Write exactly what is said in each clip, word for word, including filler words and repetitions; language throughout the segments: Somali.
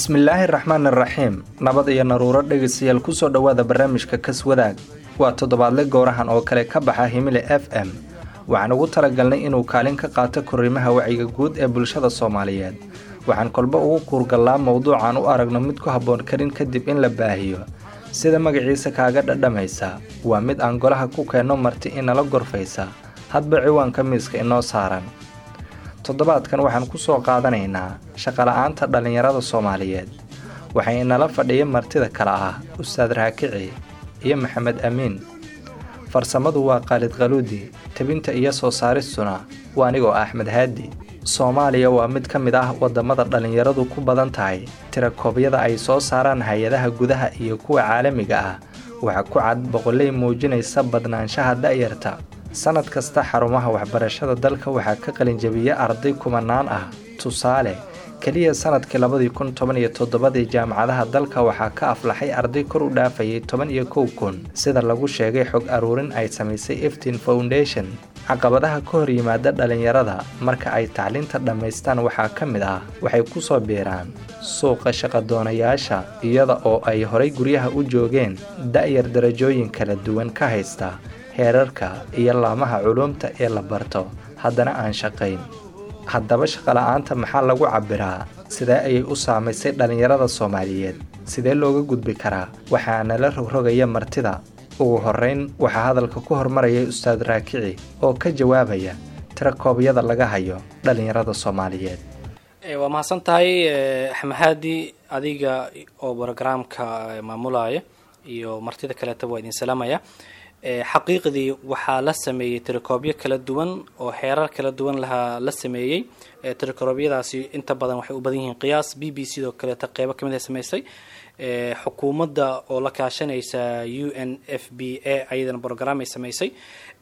bismillaahi raxmaani raxiim nabad iyo naruuro dhegeystayaal ku soo dhowaada barnaamijka kaswadaag waa toddobaadle goorahan oo kale ka baxa himile f m waxaan ugu talagalnay inuu kaalin ka qaato korriimaha wacyiga guud ee bulshada Soomaaliyeed waxaan kolba ugu kuurgalaa mowduucan u aragno mid ku habboon karin kadib in la baahiyo sida magaciisa kaaga dhadhamaysa waa mid aan golaha ku keenno marti inala gorfaysa hadba ciwaanka miiska inoo saaran toddobaadkan waxaan ku soo qaadanaynaa shaqo la'aanta dhalinyarada Soomaaliyeed waxay inala fadhiya martida kala ah Ustaad Raakici iyo Maxamed Amiin farsamadu waa Qaalid Qaluudi tabinta iyo soo saaristuna waa anigoo Axmed Haadi Soomaaliya waa mid ka mid ah wadamada dhalinyaradu ku badan tahay tira koobyada ay soo saaraan hay'adaha gudaha iyo kuwa caalamiga ah waxa ku cad boqolay muujinaysa badnaanshaha da'yarta sanad kasta xarumaha waxbarashada dalka waxaa ka qalin jabiya arday kumanaan ah tusaale kaliya sanadkii laba kun toban iyo toddoba jaamacadaha dalka waxaa ka aflaxay arday kor u dhaafayay toban iyo kow kun sida lagu sheegay xog aruurin ay samaysay Iftiin Foundation caqabadaha ka hor yimaada dhalinyarada marka ay tacliinta dhameystaan waxaa ka mid ah waxay ku soo beeraan suuqa shaqo doonayaasha iyada oo ay horay guryaha u joogeen da'yar darajooyin kala duwan ka haysta heerarka iyo laamaha culumta ee la barto haddana aan shaqayn haddaba shaqo la'aanta maxaa lagu cabiraa sidee ayay u saamaysay dhalinyarada Soomaaliyeed sidee looga gudbi karaa waxaana la rogrogaya martida ugu horeyn waxa hadalka ku hormaraya Ustaad Raakici oo ka jawaabaya tira koobyada laga hayo dhalinyarada Soomaaliyeed ee waa mahadsan tahay Axmed Haadi adiga oo barnaamijka maamulaya iyo martida kale taa idin salaamaya xaqiiqdii waxaa la sameeyay tirakoobyo kala duwan oo heerar kala duwan laha la sameeyay tirakoobyadaasi inta badan waxay u badan yihiin qiyaas B B C oo kale ta qayb ka mid ah sameysay xukuumadda oo la kaashanaysa U N F B A ayadana program ay sameysay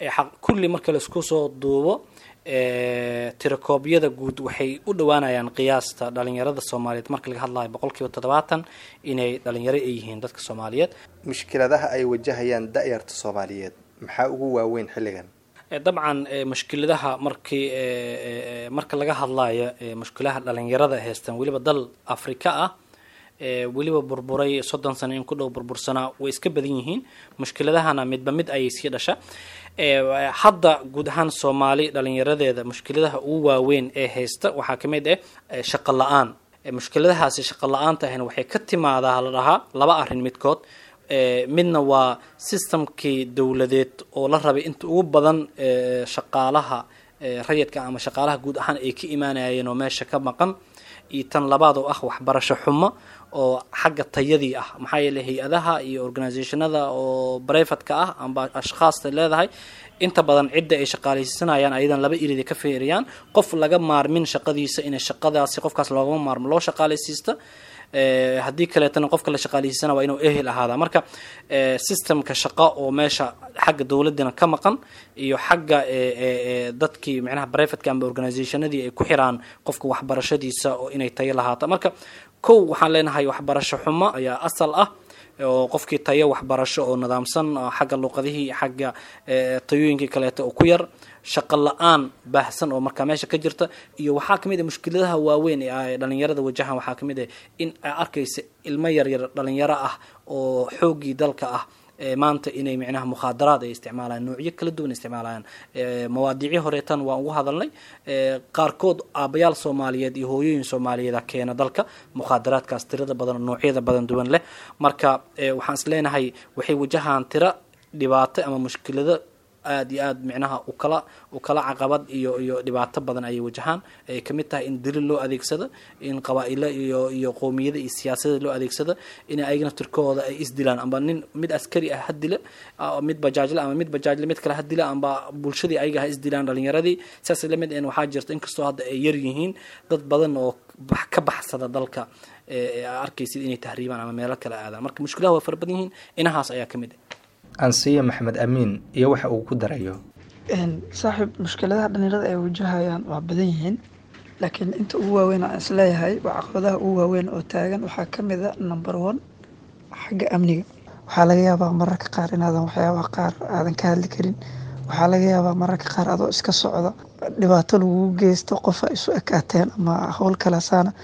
kulli marka la isku soo duubo tirakoobyada guud waxay u dhawaanayaan qiyaasta dhalinyarada Soomaaliyeed marka laga hadlayo boqolkiiba toddobaatan inay dhalinyaro ay yihiin dadka Soomaaliyeed mushkiladaha ay wajahayaan da'yarta Soomaaliyeed maxaa ugu waaweyn xilligan dabcan mushkiladaha markii marka laga hadlayo mushkilaha dhalinyarada haystaan waliba dal Afrika ah waliba burburay soddon sano in ku dhow burbursana way iska badan yihiin mushkiladahana midba mid ay sii dhasha hadda guud ahaan Soomaali dhalinyaradeeda mushkiladaha ugu waaweyn ee haysta waxaa kamid ah shaqo la'aan mushkiladahaasi shaqo la'aanta ahna waxay ka timaadaa la dhahaa laba arrin midkood midna waa systemkii dawladeed oo la rabay inta ugu badan shaqaalaha rayidka ama shaqaalaha guud ahaan ay ka imaanayeen oo meesha ka maqan iyo tan labaad oo ah waxbarasho xumo oo xagga tayadii ah maxaa yeelay hay'adaha iyo organizationada oo private-ka ah amba ashkhaaста leedahay inta badan cidda ay shaqaaleysanayaan ayadan laba irida ka feeriyaan qof laga maarmin shaqadiisa in shaqadaasi qofkaas looga maarmo loo shaqaaleysiista ee hadii kale tan qofka la shaqaaleysiisana waa inuu ehel ahaada marka systemka shaqo oo meesha xagga dawladana ka maqan iyo xagga dadkii macnaha private-ka amba organizationadii ay ku xiraan qofka waxbarashadiisa oo inay tayo lahaato marka kow waxaan leenahay waxbarasho xumo ayaa asal ah oo qofkii tayo waxbarasho oo nidaamsan xagga luqadihii xagga tayooyinkii kale oo ku yar shaqo la'aan baahsan oo marka meesha ka jirta iyo waxa kamid ah mushkiladaha waaweyn ee dhalinyarada wajahan waxa kamid ah in arkaysa ilmo yar yar dhalinyaro ah oo xoogii dalka ah maanta inay macnaha mukhadaraad ay isticmaalaan noocyo kala duwan isticmaalaan mawaadiici horeetan waan ugu hadalnay qaarkood aabayaal Soomaaliyeed iyo hooyooyin Soomaaliyeed keena dalka mukhadaraadkaas tirada badan noocyada badan duwan leh marka waxaan isleenahay waxay wajahaan tira dhibaato ama mushkilada aad iyo aad macnaha u kala u kala caqabad iyo iyo dhibaato badan ay wajahaan ay kamid tahay in dil loo adeegsado in qabaa'ilo iyo iyo qoomiyada iyo siyaasadda loo adeegsado in ayagana turkooda ay isdilaan amba nin mid askari ah hadila mid bajaajla ama mid bajaajla mid kale hadila amba bulshadii ayaga ha isdilaan dhalinyaradii saas la mid in waxa jirta in kasto hadda ay yar yihiin dad badan oo ka baxsada dalka ee arkaysid inay tahriibaan ama meelo kale aadaan marka mushkilaha waa farbadan yihiin inahaas ayaa kamid ansiya Maxamed Amiin iyo waxa uu ku darayo een saaxib mushkiladaha dhalinyarada ay wajahayaan waa badan yihiin laakiin inta ugu waaweyn aan isleeyahay waa caqabadaha ugu waaweyn oo taagan waxaa kamid ah number one xagga amniga waxaa laga yaabaa mararka qaar inaadan waxyaabaha qaar aadan ka hadli karin waxaa laga yaabaa mararka qaar adoo iska socda dhibaato lagu geysto qof ay isu ekaateen ama hawl kala saana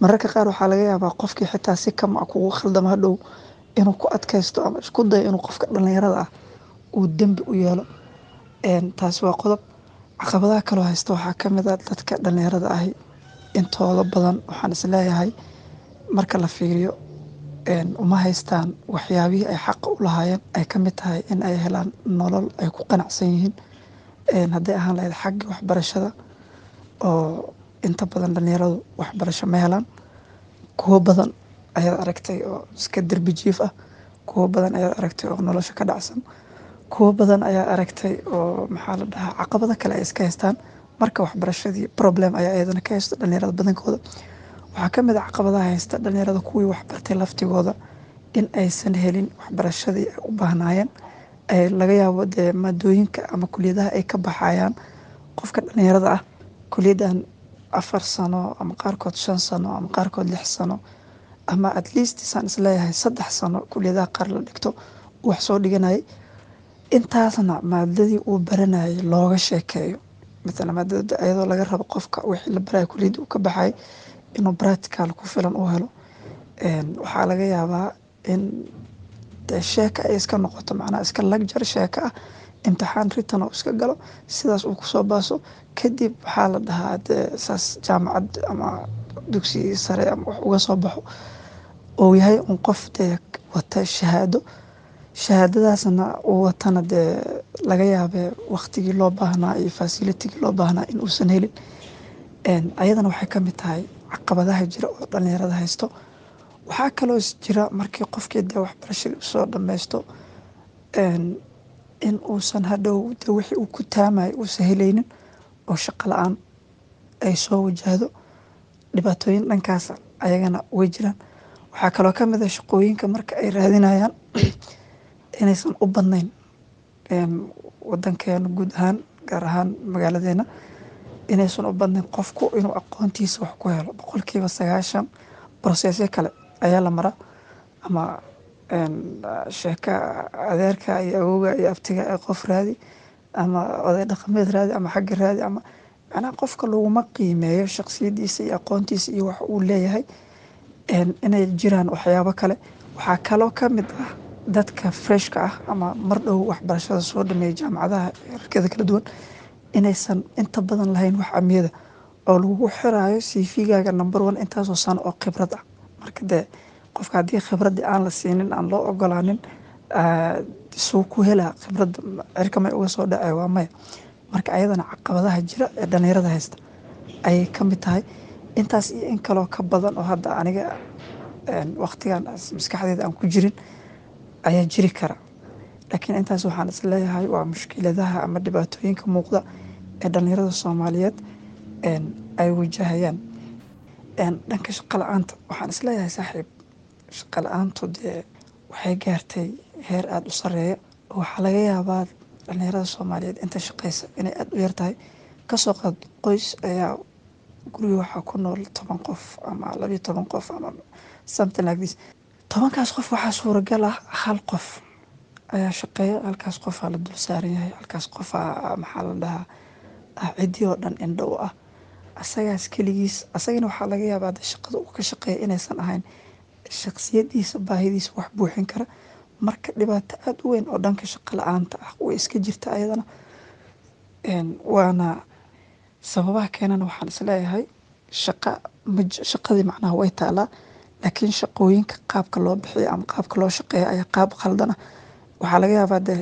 mararka qaar waxaa laga yaabaa qofkii xitaa si kama ah kugu khaldamo hadhow inuu ku adkaysto ama isku dayo inuu qofka dhalinyarada ah uu dembi u yeelo. Taasi waa qodob. Caqabadaha kaloo haysta waxaa ka mid ah dadka dhalinyarada ahi intooda badan waxaan isleeyahay marka la fiiriyo uma haystaan waxyaabihii ay xaqa u lahaayeen ay ka mid tahay in ay helaan nolol ay ku qanacsan yihiin. Hadday ahaan lahayd xagga waxbarashada oo inta badan dhalinyaradu waxbarasho ma helaan. Kuwo badan ayaad aragtay oo iska derbi jiif ah, kuwo badan ayaad aragtay oo nolosha ka dhacsan, kuwo badan ayaa aragtay oo maxaa la dhahaa caqabado kale ay iska haystaan. Marka waxbarashadii problem ayaa iyadana ka haysta dhalinyarada badankooda. Waxaa ka mid ah caqabadaha haysta dhalinyarada kuwii waxbartay laftigooda in aysan helin waxbarashadii ay u baahnaayeen. Laga yaabo dee maadooyinka ama kuliyadaha ay ka baxayaan qofka dhalinyarada ah kuliyadan afar sano ama qaarkood shan sano ama qaarkood lix sano ama at least saan isleeyahay saddex sano kuliyadaha qaar la dhigto wax soo dhiganayay. Intaasna maadadii uu baranayay looga sheekeeyo, مثلا maadada ayadoo laga rabo qofka wixii la barayo kuliyada uu ka baxay inuu practical ku filan u helo. Waxaa laga yaabaa in sheeka ay iska noqoto macnaha iska lecture sheeka ah, imtixaan written oo iska galo sidaas uu kusoo baaso kadib waxaa la dhahaa dee saas jaamacad ama dugsi sare ama wax uga soo baxo oo yahay un qof dee wata shahaado. Shahaadadaasna uu watana dee laga yaabee waqtigii loo baahnaa iyo facilitigii loo baahnaa in uusan helin. Ayadana waxay ka mid tahay caqabadaha jira oo dhalinyarada haysto. Waxaa kaloo jira markii qofkii dee waxbarashadii usoo dhammaysto in uusan hadhow dee wixii uu ku taamayo uusan helaynin oo shaqo la-aan ay soo wajahdo. Dhibaatooyin dhankaas ayagana way jiraan. Waxaa kaloo ka mid ah shaqooyinka marka ay raadinayaan inaysan u badnayn wadankeena guud ahaan gaar ahaan magaaladeena inaysan u badnayn qofku inuu aqoontiisa wax ku helo. Boqolkiiba sagaashan processyo kale ayaa la maraa ama sheeka adeerka iyo awowga iyo abtiga ay qof raadi ama oday dhaqameed raadi ama xagga raadi ama macnaha qofka laguma qiimeeyo shaqsiyadiisa iyo aqoontiisa iyo wax uu leeyahay. Inay jiraan waxyaabo kale. Waxaa kaloo ka mid ah dadka freshka ah ama mar dhow waxbarashada soo dhameeyay jaamacadaha heerarkeeda kala duwan inaysan inta badan lahayn wax amniyada oo lagu xiraayo C V-gaaga number one intaasoo sano oo khibrad ah. Marka dee qofka haddii khibradii aan la siinin aan loo ogolaanin suu ku helaa khibradda cirka may uga soo dhacay waa maya. Marka ayadana caqabadaha jira ee dhalinyarada haysta ayay ka mid tahay. Intaas iyo in kaloo ka badan oo hadda aniga waqtigan maskaxdeeda aan ku jirin ayaa jiri kara. Laakiin intaas waxaan isleeyahay waa mushkiladaha ama dhibaatooyinka muuqda ee dhalinyarada Soomaaliyeed ay wajahayaan. Dhanka shaqo la-aanta waxaan isleeyahay saaxiib shaqo la-aantu dee waxay gaartay heer aada u sareeya. Waxaa laga yaabaa dhalinyarada Soomaaliyeed inta shaqeysa inay aada u yartahay. Kasoo qaad qoys ayaa guriga waxaa ku nool toban qof ama labiyo toban qof ama something like this. Tobankaas qof waxaa suuragal ah hal qof ayaa shaqeeya, halkaas qofaa la dul saaran yahay, halkaas qofaa maxaa la dhahaa cidii oo dhan indho u ah asagaas keligiis. Asagana waxaa laga yaabaa de shaqada uu ka shaqeeya inaysan ahayn shaqsiyadiisa baahidiisa wax buuxin kara. Marka dhibaato aada u weyn oo dhanka shaqo la-aanta ah way iska jirta ayadana. Waana sababaha keenana waxaan isleeyahay shaqa shaqadii macnaha way taalaa laakiin shaqooyinka qaabka loo bixiyo ama qaabka loo shaqeeyo ayaa qaab khaldan ah. Waxaa laga yaabaa de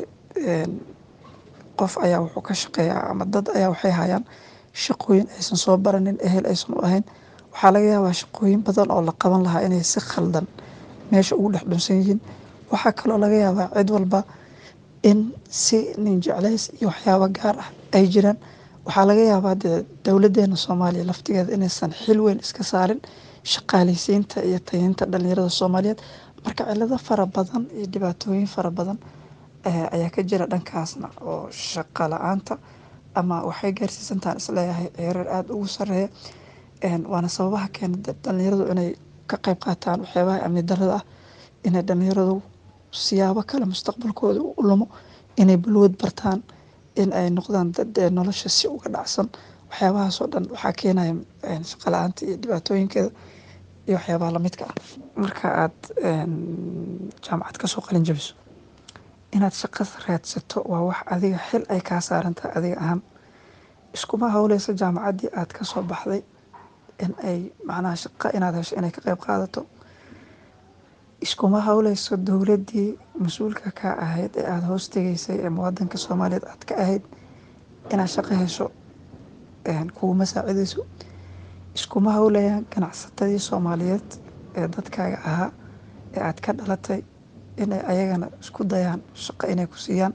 qof ayaa wuxuu ka shaqeeyaa ama dad ayaa waxay hayaan shaqooyin aysan soo baranin ehel aysan u ahayn. Waxaa laga yaabaa shaqooyin badan oo la qaban lahaa inay si khaldan meesha ugu dhex dhunsan yihiin. Waxaa kaloo laga yaabaa cid walba in si nin jeclays iyo waxyaabo gaar ah ay jiraan. Waxaa laga yaabaa dee dowladeena Soomaaliya laftigeeda inaysan xil weyn iska saarin shaqaaleysiinta iyo tayeynta dhalinyarada Soomaaliyeed. Marka cilado fara badan iyo dhibaatooyin fara badan ayaa ka jira dhankaasna oo shaqo la-aanta ama waxay gaarsiisantaan isleeyahay heerar aada ugu sareeya. Waana sababaha keena dhalinyaradu inay ka qayb qaataan waxyaabaha amni darrada ah, inay dhalinyaradu siyaabo kale mustaqbalkooda u lumo, inay balwad bartaan, in ay noqdaan dad nolosha si uga dhacsan. Waxyaabahaas oo dhan waxaa keenaya shaqo la-aanta iyo dhibaatooyinkeeda. iyo waxyaabaha lamidka ah. Marka aad jaamacad kasoo qalin jabiso inaad shaqo raadsato waa wax adiga xil ay kaa saarantahay adiga ahaan. iskuma hawleyso jaamacaddii aad kasoo baxday in ay macnaha shaqo inaad hesho inay ka qayb qaadato. iskuma hawleyso dowladdii mas-uulka ka ahayd ee aada hoos tegaysay ee muwaadinka soomaaliyeed aad ka ahayd inaad shaqo hesho kuuma saacideyso. iskuma hawlayaan ganacsatadii soomaaliyeed ee dadkaaga ahaa ee aad ka dhalatay inay ayagana isku dayaan shaqo inay ku siiyaan.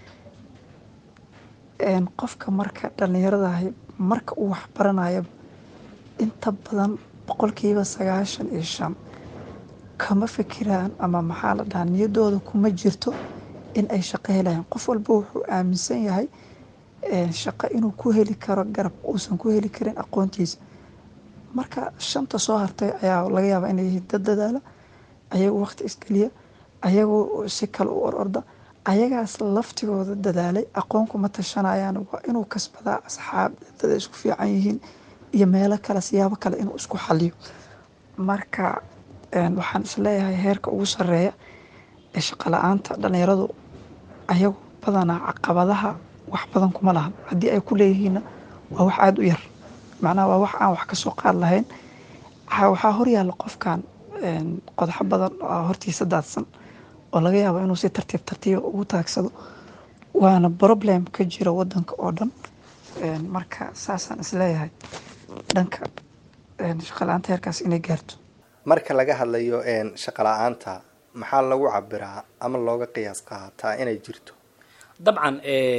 qofka marka dhallinyaradahay marka uu wax baranayo inta badan boqolkiiba sagaashan iyo shan kama fikiraan ama maxaa la dhahaa niyadooda kuma jirto in ay shaqo helayaan. qof walba wuxuu aaminsan yahay shaqo inuu ku heli karo garab uusan ku heli karin aqoontiisa. marka shanta soo hartay ayaa laga yaabaa inay yihiin dad dadaala, ayagoo waqti isgeliya, ayagoo si kale u ororda, ayagaas laftigooda dadaalay. aqoon kuma tashanayaan, waa inuu kasbadaa asxaab dad isku fiican yihiin iyo meelo kale siyaabo kale inuu isku xaliyo. marka waxaan isleeyahay heerka ugu sareeya ee shaqo la-aanta dhallinyaradu ayagu badanaa caqabadaha wax badan kuma lahan. haddii ay ku leeyihiinna waa wax aada u yar, macnaha waa wax aan wax kasoo qaad lahayn. waxaa horyaalla qofkan qodaxo badan oo hortiisa daadsan oo laga yaabo inuu si tartiib tartiiba ugu taagsado, waana problem ka jira wadanka oo dhan. marka saasaan isleeyahay dhanka shaqo la-aanta heerkaas inay gaarto. marka laga hadlayo shaqo la-aanta maxaa lagu cabiraa ama looga qiyaas qaataa inay jirto? dabcan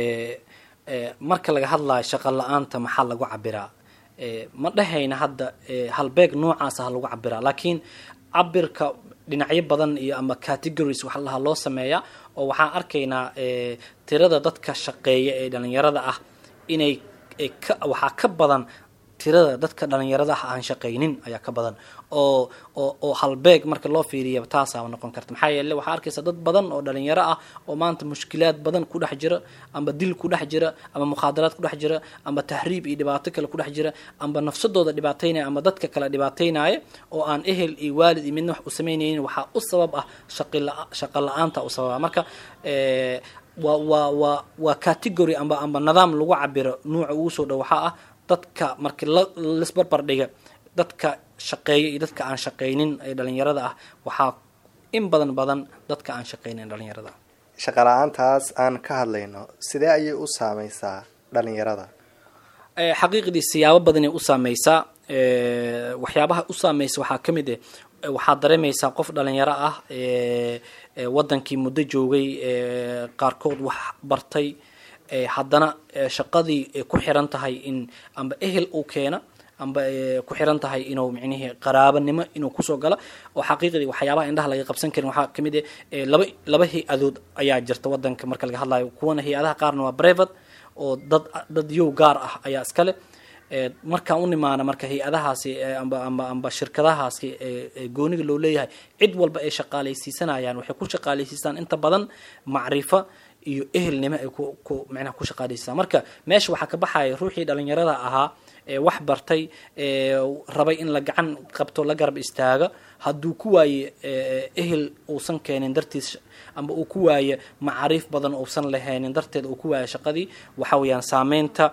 marka laga hadlayo shaqo la-aanta maxaa lagu cabiraa, ma dhahayna hadda halbeeg noocaasa ha lagu cabiraa, laakiin cabirka dhinacyo badan iyo ama categories waxa lahaa loo sameeyaa. oo waxaan arkaynaa tirada dadka shaqeeya ee dhalinyarada ah inay waxaa ka badan tirada dadka dhalinyarada ah aan shaqaynin ayaa ka badan. oo oo oo halbeeg marka loo fiiriyo taasaa noqon karta. maxaa yeelay waxaa arkaysa dad badan oo dhalinyaro ah oo maanta mushkilaad badan ku dhex jira, amba dil ku dhex jira, ama mukhaadaraad ku dhex jira, amba tahriib iyo dhibaato kale ku dhex jira, amba nafsadooda dhibaataynaya, ama dadka kale dhibaataynaya, oo aan ehel iyo waalid iyo midna wax u samaynaynin. waxaa u sabab ah shaqo la-aanta u sababa. marka waa waa waa waa category amba amba nidaam lagu cabiro nuuca ugu soo dhow waxaa ah dadka markii laisbarbar dhiga dadka shaqeeya iyo dadka aan shaqaynin ee dhalinyarada ah. waxaa in badan badan dadka aan shaqaynin dhalinyarada. shaqo la-aantaas aan ka hadlayno sidee ayay u saameysaa dhalinyarada? xaqiiqdii siyaabo badanay u saameysaa. waxyaabaha u saameysa waxaa ka mid ah waxaad dareemaysaa qof dhalinyaro ah wadankii muddo joogay, qaarkood wax bartay, haddana shaqadii ku xiran tahay in amba ehel uu keena, amba ku xiran tahay inuu micnihii qaraabanimo inuu kusoo gala. oo xaqiiqdii waxyaabaha indhaha laga qabsan karin waxaa ka mid ah laba laba hay-adood ayaa jirta wadanka marka laga hadlayo. kuwana hay-adaha qaarna waa private oo dad dad yow gaar ah ayaa iskale. markaan u nimaana marka hay-adahaasi amba amba amba shirkadahaasi gooniga loo leeyahay, cid walba ay shaqaalaysiisanayaan waxay ku shaqaalaysiistaan inta badan macrifo iyo ehelnimo ay ku ku macnaha ku shaqaalaysiistaan. marka meesha waxaa ka baxaya ruuxii dhalinyarada ahaa ee wax bartay, ee rabay in la gacan qabto, la garab istaaga, hadduu ku waaye ehel uusan keenin dartiis, amba uu ku waaye macaariif badan uusan lahaynin darteed uu ku waaye shaqadii, waxa weeyaan saameynta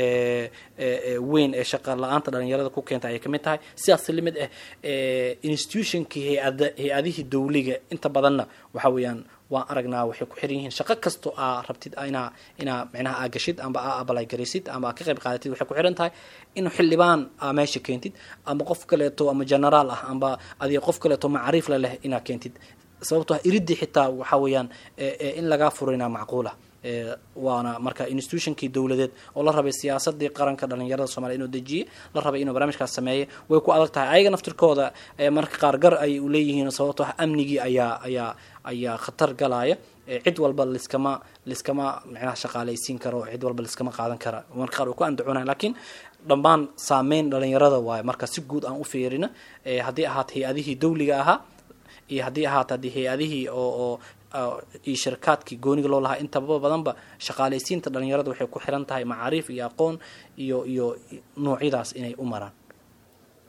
weyn ee shaqa la-aanta dhalinyarada ku keenta ayay ka mid tahay. sidaas limid ah institutionkii hay-ada hay-adihii dawliga inta badanna waxa weeyaan waan aragnaa waxay ku xiran yihiin shaqo kasto aa rabtid inaa inaa micnaha aa gashid amba aa abalay garaysid amba aa ka qayb qaadatid waxay ku xiran tahay in xildhibaan aa meesha keentid, ama qof kaleeto ama generaal ah, amba adiga qof kaleeto macaariif la leh inaa keentid. sababtoo ah iridii xitaa waxa weeyaan in lagaa furina macquula. waana marka institutionkii dawladeed oo la rabay siyaasadii qaranka dhalinyarada Soomaaliya inuu dejiyo, la rabay inuu barnaamijkaas sameeyo, way ku adag tahay. ayaga naftirkooda marka qaar gar ay u leeyihiin sababtoo ah amnigii ayaa ayaa ayaa khatar galaya. cid walba liskama liskama macnaha shaqaalaysiin karo, cid walba liskama qaadan kara, marka qaar ku andacoonaan. laakiin dhammaan saameyn dhalinyarada waaye marka si guud aan u fiirina, haddii ahaat hay-adihii dawliga ahaa iyo haddii ahaat haddii hay-adihii oo oo iyo shirkaadkii gooniga loo lahaa, intaba badanba shaqaalaysiinta dhalinyarada waxay ku xiran tahay macaariif iyo aqoon iyo iyo noocyadaas inay u maraan.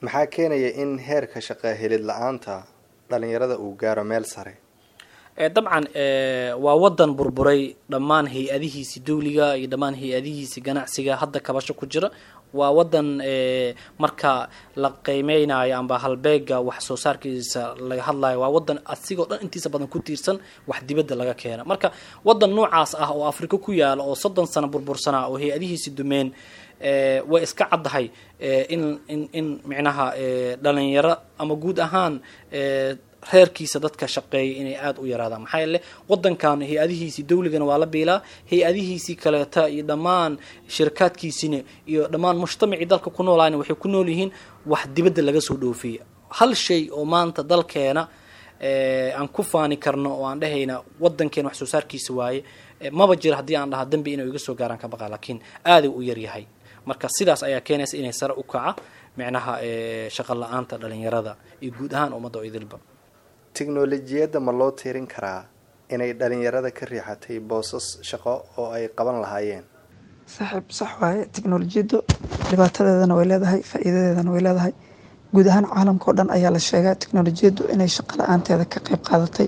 maxaa keenaya in heerka shaqo helid la-aanta dhalinyarada uu gaaro meel sare? dabcan waa wadan burburay dhammaan hay-adihiisi dawliga iyo dhammaan hay-adihiisi ganacsiga hadda kabasho ku jira. waa wadan marka la qiimeynayo amba halbeega wax soo saarkiisa laga hadlayo waa wadan asigoo dhan intiisa badan ku tiirsan wax dibadda laga keena. marka wadan noocaas ah oo Afrika ku yaala oo soddon sano burbursana oo hay-adihiisi dumeen way iska caddahay in in in micnaha dhalinyaro ama guud ahaan reerkiisa dadka shaqeeyay inay aad u yaraadaan. maxaa yeelay wadankan hay-adihiisi dawligana waa la biilaa, hay-adihiisi kaleeta iyo dhammaan shirkadkiisina iyo dhammaan mujtamacii dalka ku noolaayna waxay ku nool yihiin wax dibadda laga soo dhoofiya. hal shay oo maanta dalkeena aan ku faani karno oo aan dhahayna wadankeena wax soo saarkiisa waaye maba jira haddii aan dhaha dambi inay iga soo gaaraan ka baqa, laakiin aad u yar yahay. marka sidaas ayaa keenaysa inay sare u kaca micnaha shaqo la-aanta dhalinyarada iyo guud ahaan ummadda oo idilba. tiknolojiyadda ma loo tiirin karaa inay dhalinyarada ka riixatay boosas shaqo oo ay qaban lahaayeen? saaxiib sax waaye, tiknolojiyaddu dhibaatadeedana way leedahay, faa'iidadeedana way leedahay. guud ahaan caalamka oo dhan ayaa la sheegaa tiknolojiyaddu inay shaqo la-aanteeda ka qayb qaadatay.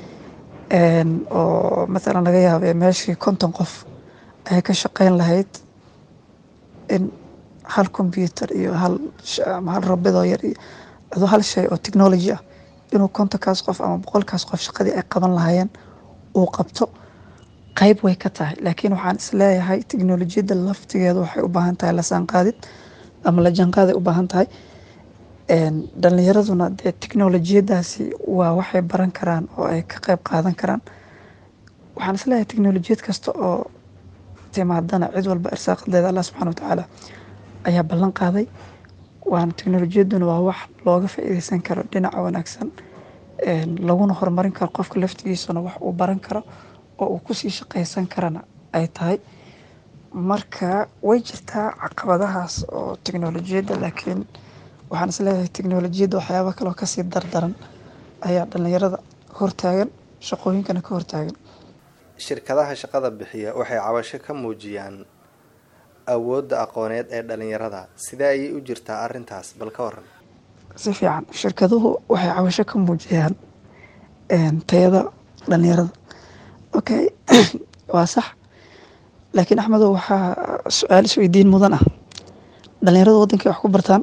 oo mathalan laga yaabay meeshii konton qof ay ka shaqeyn lahayd in hal computer iyo hal ama hal robot oo yar iyo adoo hal shay oo technology ah inuu kontonkaas qof ama boqolkaas qof shaqadii ay qaban lahaayeen uu qabto qayb way ka tahay. laakiin waxaan isleeyahay tiknolojiyadda laftigeeda waxay u baahan tahay la saanqaadid ama la janqaaday u baahan tahay. dhalinyaraduna dee tiknolojiyadaasi waa waxay baran karaan oo ay ka qayb qaadan karaan. waxaan isleeyahay tiknolojiyad kasta oo timaadana cid walba irsaaqadeeda allah subxaana watacaala ayaa ballan qaaday. waana tiknolojiyaduna waa wax looga faa'iideysan karo dhinaca wanaagsan, laguna horumarin karo qofka laftigiisana wax uu baran karo oo uu kusii shaqaysan karana ay tahay. marka way jirtaa caqabadahaas oo tiknolojiyadda, laakiin waxaan isleeyahay tiknolojiyadda waxyaaba kaloo kasii dardaran ayaa dhalinyarada hortaagan, shaqooyinkana ka hortaagan. shirkadaha shaqada bixiya waxay cabasho ka muujiyaan awoodda aqooneed ee dhalinyarada. sidee ayay u jirtaa arrintaas? bal ka waran. si fiican, shirkaduhu waxay cabasho ka muujiyaan tayada dhalinyarada. okay waa sax, laakiin axmedow waxaa su-aal isweydiin mudan ah. dhalinyarada waddankay wax ku bartaan,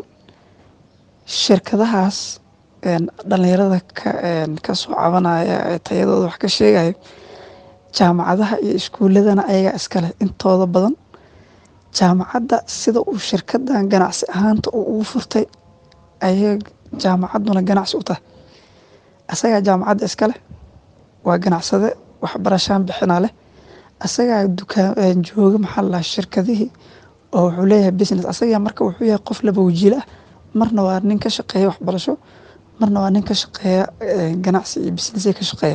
shirkadahaas dhalinyarada ka soo cabanaya ee tayadooda wax ka sheegayo jaamacadaha iyo iskuuladana ayagaa iskale intooda badan. jaamacadda sida uu shirkadan ganacsi ahaanta uu ugu furtay ayay jaamacadduna ganacsi u tahay. asagaa jaamacadda iskale, waa ganacsade, waxbarashaan bixinaa leh, asagaa dukaan jooga maxaa la shirkadihii oo wuxuu leeyahay business. asagaa marka wuxuu yahay qof laba wajiil ah, marna waa nin ka shaqeeya waxbarasho, marna waa nin ka shaqeeya ganacsi iyo business ka shaqeeya.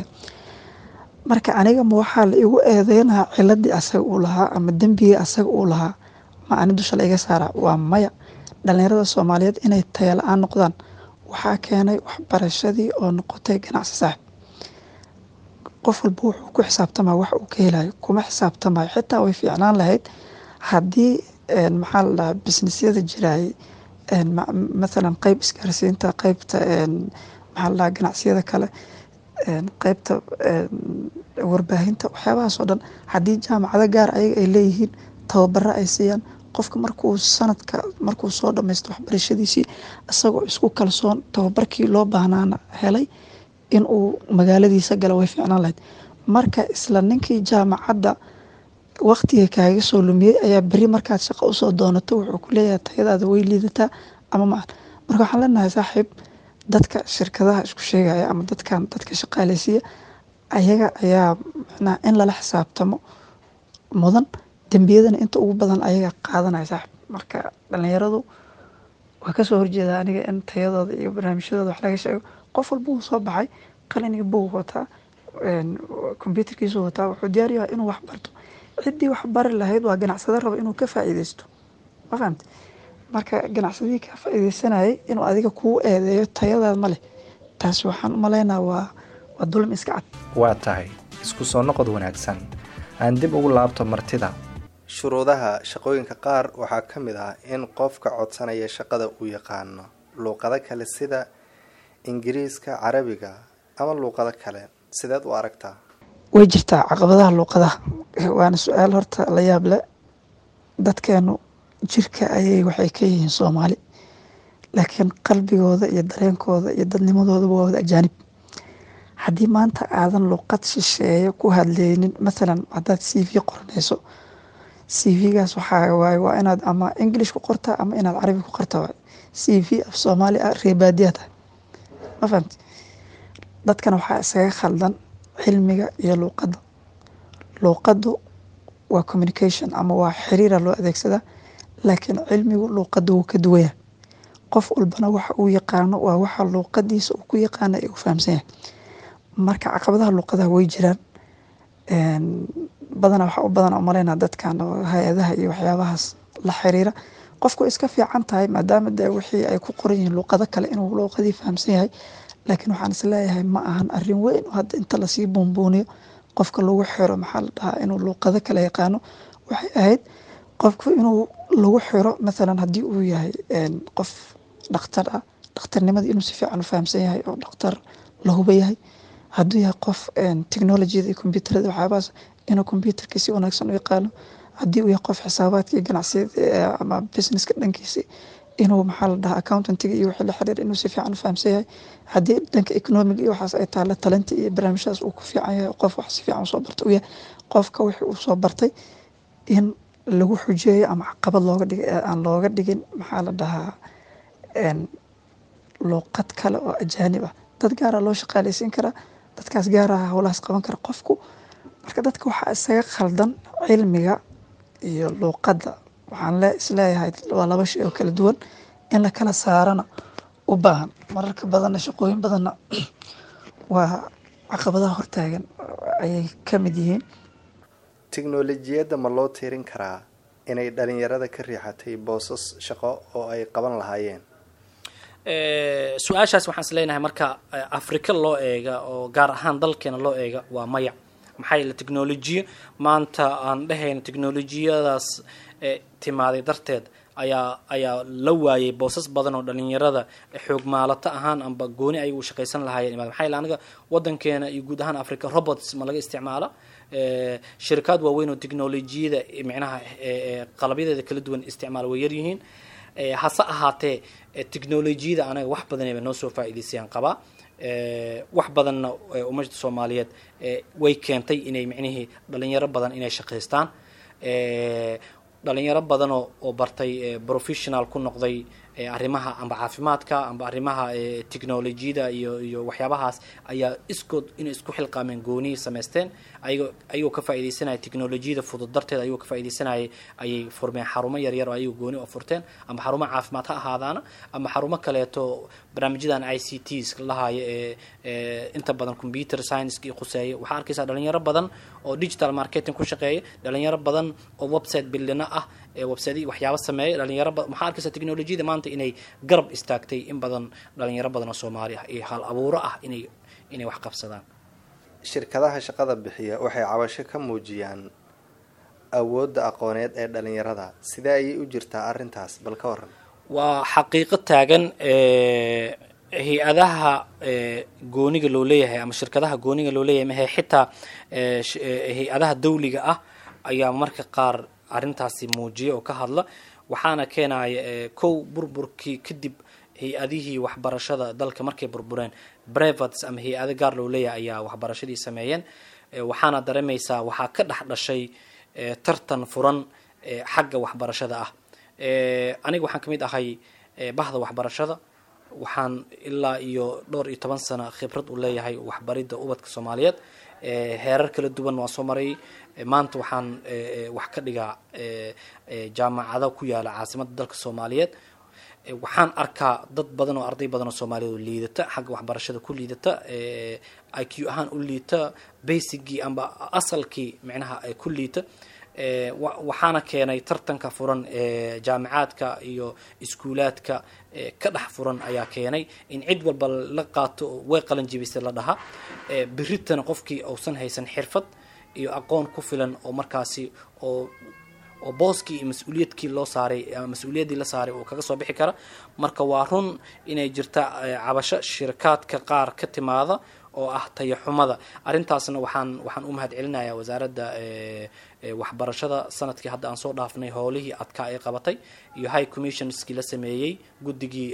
marka aniga ma waxaa la igu eedeynaha ciladii asaga uu lahaa ama dembigii asaga uu lahaa ma ani dusha la iga saara? waa maya. dhalinyarada Soomaaliyeed inay tayo la-aan noqdaan waxaa keenay waxbarashadii oo noqotay ganacsi saaxib. qof walba wuxuu ku xisaabtamaa wax uu ka helayo, kuma xisaabtamayo. xitaa way fiicnaan lahayd haddii maxaa la dhahaa businessyada jiraayay mathalan qayb isgaarsiinta, qaybta maxaa la dhahaa ganacsiyada kale, qaybta warbaahinta, waxyaabahaas oo dhan haddii jaamacado gaar ayaga ay leeyihiin tababaro ay siiyaan qofka markuu sanadka markuu soo dhamaysto waxbarashadiisii isagoo isku kalsoon tababarkii loo baahnaana helay in uu magaaladiisa galo way fiicnaan lahayd. marka isla ninkii jaamacadda waqtiga kaaga soo lumiyey ayaa beri markaad shaqo usoo doonato wuxuu ku leeyahay tayadaada way liidataa ama ma aha. marka waxaan leenahay saaxiib, dadka shirkadaha isku sheegaya ama dadkan dadka shaqaaleysiya ayaga ayaa macnaha in lala xisaabtamo mudan, dembiyadana inta ugu badan ayaga qaadanaya saaxiib. marka dhalinyaradu waa kasoo horjeeda aniga in tayadooda iyo barnaamijyadooda wax laga sheego. qof walba uu soo baxay qalin iyo buug wataa, computerkiisu wataa, wuxuu diyaar yahay inuu wax barto. ciddii wax bari lahayd waa ganacsade raba inuu ka faa'iideysto, ma fahamte? marka ganacsadii ka faa'iideysanayay inuu adiga kuu eedeeyo tayadaad ma leh, taas waxaan u malaynaa waa waa dulmi iska cad. waa tahay isku soo noqod wanaagsan. aan dib ugu laabto martida. shuruudaha shaqooyinka qaar waxaa ka mid ah in qofka codsanaya shaqada uu yaqaano luuqado kale sida ingiriiska, carabiga ama luuqado kale, sideed u aragtaa? way jirtaa caqabadaha luuqadaha, waana su-aal horta la yaab leh. dadkeenu jirka ayay waxay ka yihiin Soomaali, laakiin qalbigooda iyo dareenkooda iyo dadnimadooda waa wada ajaanib. haddii maanta aadan luuqad shisheeye ku hadleynin, mathalan haddaad c v qoranayso, c v-gaas waxaa waaye waa inaad ama English ku qortaa ama inaad carabi ku qortaa waaye. c v af Soomaali ah reebaadiyaa tahay, ma fahamti? dadkana waxaa isaga khaldan cilmiga iyo luuqadda. luuqaddu waa communication ama waa xiriira loo adeegsadaa, laakiin cilmigu luuqadda wuu ka duwaya. qof walbana waxa uu yaqaano waa waxa luuqadiisa uu ku yaqaana ee uu fahamsan yahay. marka caqabadaha luuqadaha way jiraan, badanaa waxaa u badan umaleynaa dadkan oo hay-adaha iyo waxyaabahaas la xiriira. qofku iska fiican tahay maadaama dee wixii ay ku qoran yihiin luuqado kale inuu luuqadii fahamsan yahay, laakiin waxaan isleeyahay ma ahan arrin weyn oo hadda inta lasii buunbuuniyo qofka lagu xiro maxaa la dhahaa inuu luuqado kale yaqaano. waxay ahayd qofku inuu lagu xiro mathalan haddii uu yahay qof dhakhtar ah, dhakhtarnimadii inuu si fiican u fahamsan yahay oo dhakhtar la huba yahay. hadduu yahay qof technologiyada iyo computerada waxyaabahaas inuu computerka si wanaagsan u yaqaano. haddii uu yahay qof xisaabaadka iyo ganacsiyada ama businesska dhankiisa inuu maxaa la dhahaa accountantiga iyo wixii la xiriir inuu si fiican u fahamsan yahay. haddii dhanka economic iyo waxaas ay taala talenta iyo barnaamijyadaas uu ku fiican yahay, qof wax si fiican usoo bartay uu yahay. qofka wixii uu soo bartay in lagu xujeeyo ama caqabad looga dhig aan looga dhigin maxaa la dhahaa luuqad kale oo ajaanib ah. dad gaara loo shaqaaleysiin karaa, dadkaas gaaraha howlahaas qaban kara qofku. marka dadka waxaa isaga khaldan cilmiga iyo luuqadda. waxaan le isleeyahay waa laba shay oo kala duwan, in la kala saarana u baahan. mararka badanna shaqooyin badanna waa caqabadaha hortaagan ayay ka mid yihiin. tiknolojiyadda ma loo tiirin karaa inay dhalinyarada ka riixatay boosas shaqo oo ay qaban lahaayeen? su-aashaas waxaan is leenahay marka afrika loo eega oo gaar ahaan dalkeena loo eega waa maya. maxaa yeele technolojiya maanta aan dhehayno technolojiyadaas timaaday darteed ayaa ayaa la waayay boosas badan oo dhalinyarada xoog maalata ahaan amba gooni ay u shaqaysan lahaayeen imaad. maxaa yeele anaga wadankeena iyo guud ahaan africa robots ma laga isticmaala. shirkad waaweyn oo technolojiyada micnaha qalabyadeeda kala duwan isticmaal way yar yihiin. hase ahaatee technolojiyada anaga wax badan ay noo soo faa'iideysayaan qabaa. wax badanna ummadda Soomaaliyeed way keentay inay micnihii dhalinyaro badan inay shaqaystaan. dhalinyaro badan oo bartay professional ku noqday arrimaha amba caafimaadka amba arrimaha technolojiyada iyo iyo waxyaabahaas ayaa iskood inay isku xilqaameen gooni sameysteen. ayagoo ayagoo ka faa'iideysanaya technolojiyada fudud darteed ayagoo ka faa'iideysanaya ayay furmeen xarumo yar yar oo ayagoo gooni u furteen, ama xarumo caafimaad ha ahaadaana ama xarumo kaleeto barnaamijyadan I C Ts lahaaya ee inta badan computer science iyo quseeya. waxaa arkaysaa dhalinyaro badan oo digital marketing ku shaqeeya, dhalinyaro badan oo website building ah ee website waxyaabo sameeya. dhalinyaro waxaa arkaysaa technolojiyada maanta inay garab istaagtay in badan dhalinyaro badan oo Soomaali ah iyo hal abuuro ah inay inay wax qabsadaan. shirkadaha shaqada bixiya waxay cabasho ka muujiyaan awoodda aqooneed ee dhalinyarada. sidee ayay u jirtaa arrintaas? bal ka waran. waa xaqiiqo taagan. hay-adaha gooniga loo leeyahay ama shirkadaha gooniga loo leeyahay mahe xitaa hay-adaha dawliga ah ayaa marka qaar arrintaasi muujiya oo ka hadla. waxaana keenaya kow burburkii kadib hay-adihii waxbarashada dalka markay burbureen brevates ama hay-ado gaar loo leeyahay ayaa waxbarashadii sameeyeen. waxaana dareemaysaa waxaa ka dhex dhashay tartan furan xagga waxbarashada ah. aniga waxaan kamid ahay bahda waxbarashada. waxaan ilaa iyo dhowr iyo toban sano khibrad u leeyahay waxbaridda ubadka Soomaaliyeed. heerar kala duwan waa soo maray. maanta waxaan wax ka dhigaa jaamacado ku yaala caasimadda dalka Soomaaliyeed. waxaan arkaa dad badan oo arday badan oo Soomaaliyeed oo liidata xagga waxbarashada ku liidata, I Q ahaan u liita, basicgii amba asalkii micnaha ay ku liita. waxaana keenay tartanka furan ee jaamacaadka iyo iskuulaadka ka dhex furan ayaa keenay in cid walba la qaato way qalan jibisay la dhaha. biritana qofkii uusan haysan xirfad iyo aqoon ku filan oo markaasi oo oo booskii iyo mas-uuliyadkii loo saaray ama mas-uuliyaddii la saaray uu kaga soo bixi kara. marka waa run inay jirta cabasho shirkaadka qaar ka timaada oo ah tayo xumada. arrintaasna waxaan waxaan u mahad celinayaa wasaaradda waxbarashada sanadkii hadda aan soo dhaafnay howlihii adkaa ay qabatay iyo high commissionskii la sameeyey guddigii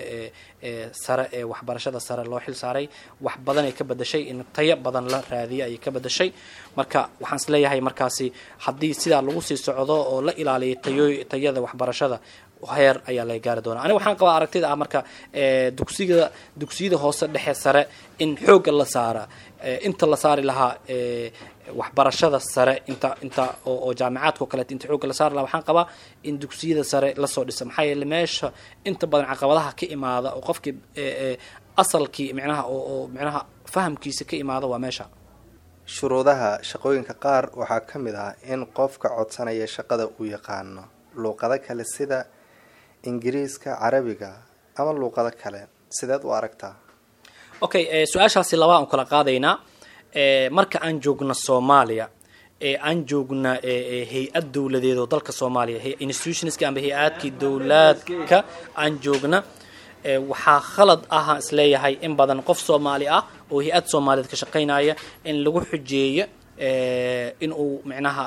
sare ee waxbarashada sare loo xil saaray. wax badan ay ka bedashay in tayo badan la raadiyo ay ka bedashay. marka waxaan isleeyahay markaasi haddii sidaa lagu sii socdo oo la ilaaliyo tayo tayada waxbarashada heer ayaa laga gaari doonaa. aniga waxaan qabaa aragtida ah marka dugsiga dugsiyada hoose dhexe sare in xoogga la saara inta la saari lahaa waxbarashada sare inta inta oo jaamacaadka kale inta xoogga la saari lahaa. waxaan qabaa in dugsiyada sare la soo dhisa maxaa yeelay meesha inta badan caqabadaha ka imaada oo qofkii asalkii micnaha oo micnaha fahamkiisa ka imaada waa meesha. shuruudaha shaqooyinka qaar waxaa ka mid ah in qofka codsanaya shaqada uu yaqaano luuqado kale sida ingiriiska, carabiga ama luuqado kale. sideed u aragtaa? okay su-aashaasi laba aan kala qaadaynaa. marka aan joogno Soomaaliya ee aan joogna hay-ad dawladeed oo dalka Soomaaliya institutionska ama hay-adkii dawladka aan joogna waxaa khalad ah isleeyahay in badan qof Soomaali ah oo hay-ad Soomaaliyeed ka shaqeynaya in lagu xujeeyo in uu micnaha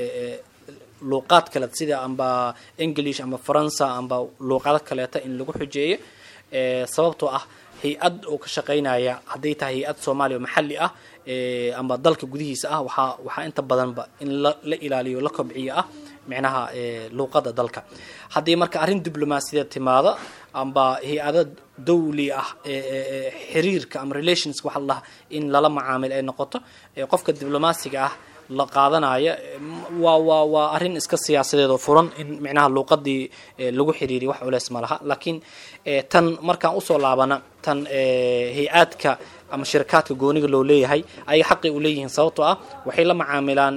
luuqad kale sida amba English ama Faransa amba luuqado kale in lagu xujeeyo sababtoo ah hay-ad oo ka shaqeynaya haday tahay hay-ad Soomaali oo maxalli ah amba dalka gudihiisa ah waxa waxa inta badan ba in la ilaaliyo la kobciyo ah micnaha luuqada dalka. hadii marka arrin diblomaasiyadeed timaado amba hay-ada dawli ah xiriirka ama relations waxa la in lala macaamil ay noqoto qofka diblomaasiga ah la qaadanaya waa waa waa arrin iska siyaasadeed oo furan in micnaha luuqadii lagu xiriiriyo wax culays ma laha. laakiin tan markaan u soo laabana tan hay-adka ama shirkaadka gooniga loo leeyahay ay xaqi u leeyihiin sababtoo ah waxay la macaamilaan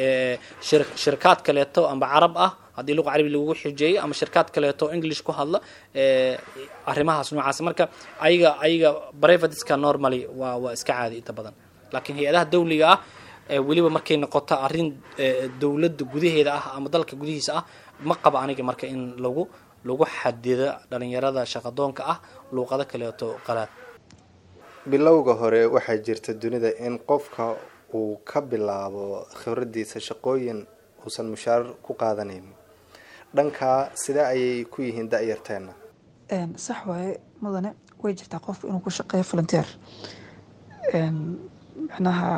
shirkaad kaleeto amba carab ah hadii luqad carabi lagu xijeeyo ama shirkaad kaleeto English ku hadla arrimahaas noocaas. marka ayaga ayaga privateka normally waa waa iska caadi inta badan. laakiin hay-adaha dawliga ah waliba markay noqoto arrin dawladda gudaheeda ah ama dalka gudihiisa ah ma qaba aniga marka in lagu lagu xadido dhalinyarada shaqadoonka ah luuqado kaleeto qalaad. bilowga hore waxaa jirta dunida in qofka uu ka bilaabo khibradiisa shaqooyin uusan mushaar ku qaadanayn. dhanka sida ayay ku yihiin da'yarteena? een sax waaye mudane way jirtaa qof inuu ku shaqeeyo volunteer een macnaha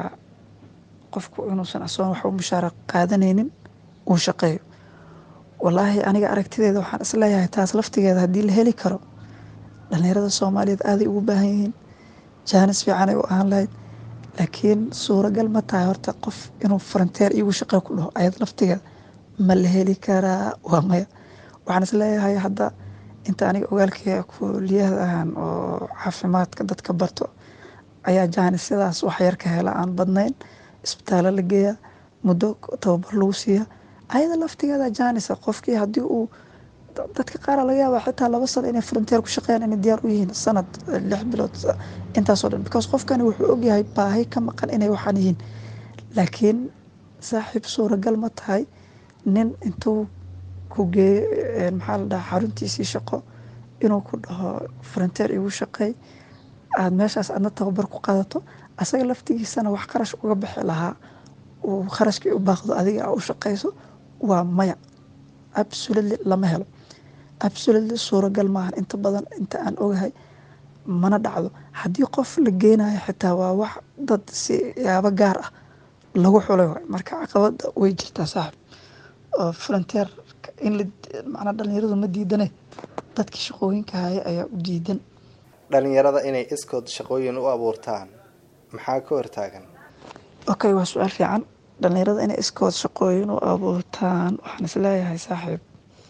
qofku inuusan asoon wax u mushaar qaadanaynin uu shaqeeyo. wallaahi aniga aragtideeda waxaan isleeyahay taas laftigeeda haddii la heli karo dhalinyarada Soomaaliyeed aad ay ugu baahan yihiin jaanis fiican ay u ahaan lahayd. laakiin suuragal ma tahay horta qof inuu volunteer igu shaqeeyo ku dhaho ayad laftigeeda ma la heli karaa? waa maya. waxaan isleeyahay hadda inta aniga ogaalkaya kulliyadahan oo caafimaadka dadka barto ayaa jaanis sidaas wax yar ka hela aan badnayn isbitaalada la geeya muddo tababar lagu siiya ayada laftigeeda jaanisa qofkii hadii uu dadka qaar laga yaabaa xitaa laba sano inay volunteer ku shaqeeyaan inay diyaar u yihiin sanad lix bilood intaas oo dhan because qofkani wuxuu og yahay baahi ka maqan inay waxaan yihiin. laakiin saaxiib suuragal ma tahay nin intuu ku geeyo maxaa la dhahaa xaruntiisii shaqo inuu ku dhaho volunteer igu shaqeey aad meeshaas aadna tababar ku qaadato asaga laftigiisana wax qarash uga bixi lahaa uu qarashkii u baaqdo adiga u shaqeyso? waa maya. absolutely lama helo. absolutely suuragal maahan inta badan inta aan ogahay mana dhacdo. haddii qof la geenayo xitaa waa wax dad si yaabo gaar ah lagu xulay waay. marka caqabada way jirtaa saaxiib oo volunteer in la macna dhalinyaradu ma diidane dadkii shaqooyinka haya ayaa u diidan. dhalinyarada inay iskood shaqooyin u abuurtaan maxaa ka hortaagan? okay waa su'aal fiican. dhalinyarada inay iskood shaqooyin u abuurtaan waxaan isleeyahay saaxiib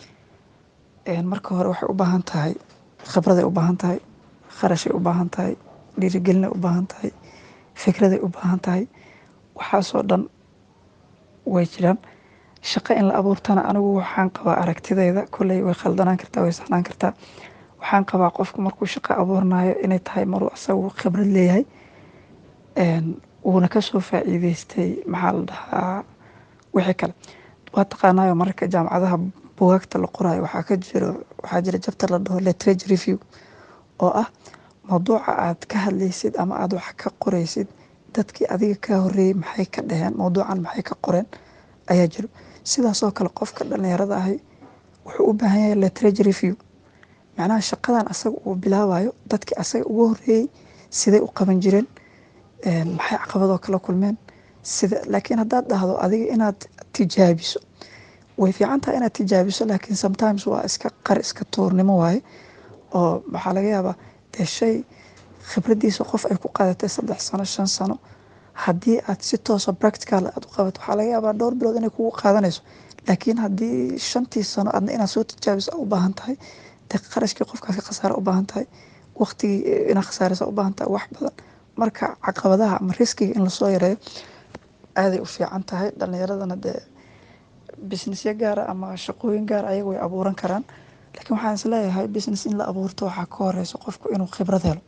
een marka hore waxay u baahan tahay khibraday u baahan tahay kharashay u baahan tahay dhiirigelinay u baahan tahay fikraday u baahan tahay waxaasoo dhan way jiraan. shaqo in la abuurtana anigu waxaan qabaa aragtidayda kolley way khaldanaan kartaa way saxnaan kartaa. waxaan qabaa qofku markuu shaqo abuurnayo inay tahay maruu asagu khibrad leeyahay een uuna ka soo faa'iideystay maxaa la dhahaa wixii kale. waa taqaanayo marka jaamacadaha bugaagta la qoraayo waxaa ka jiro waxaa jira jabtar la dhaho literature review oo ah mawduuca aad ka hadlaysid ama aad wax ka qoraysid dadkii adiga ka horeeyey maxay ka dhaheen mawduucan maxay ka qoreen ayaa jiro. sidaasoo kale qofka dhalinyarada ahi wuxuu u baahan yahay literature review, macnaha shaqadan asaga uu bilaabayo dadkii asaga ugu horeeyey siday u qaban jireen, maxay caqabadoo kala kulmeen sida. laakiin haddaad dhahdo adiga inaad tijaabiso way fiican tahay inaad tijaabiso, laakiin sometimes waa iska qar iska tuurnimo waaye oo waxaa laga yaabaa dee shay khibradiisa qof ay ku qaadatay saddex sano shan sano haddii aad si toosa practical aad u qabato waxaa laga yaabaa dhowr bilood inay kugu qaadanayso. laakiin haddii shantii sano aadna inaad soo tijaabiso u baahan tahay dee qarashkii qofkaas ka khasaara u baahan tahay, waqtigii inaad khasaaraysa u baahan tahay wax badan. marka caqabadaha ama riskiga in lasoo yareeyo aaday u fiican tahay. dhalinyaradana dee businessya gaara ama shaqooyin gaar ayaga way abuuran karaan, laakiin waxaan isleeyahay business in la abuurto waxaa ka horeyso qofku inuu khibrad helo.